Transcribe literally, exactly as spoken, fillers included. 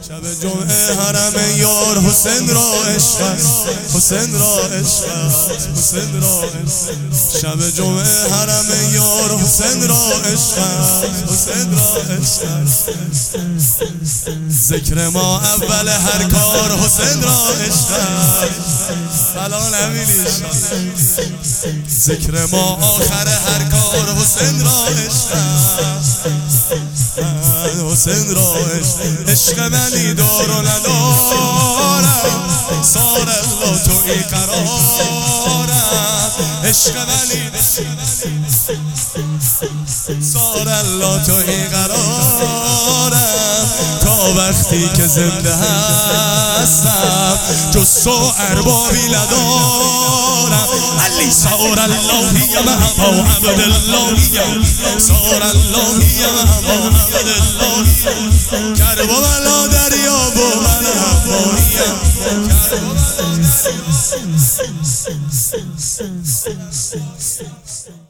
شب جمعه حرم یار حسین را عشق حسین را عشق حسین را عشق شب جمعه حرم یار حسین را عشق حسین را عشق ذکر ما اول هر کار حسین را عشق سلام نبیلی ذکر ما آخر هر کار حسین را عشق حسین را عشق عشق منی دار و ندارم سار الله تو ای قرارم عشق منی سار الله تو ای قرارم تا وقتی که زنده هستم جز تو اربابی ندارم علی سار اللهی محبا عبداللهی سار اللهی محبا عبداللهی کربلا دریا و من حباییم کربلا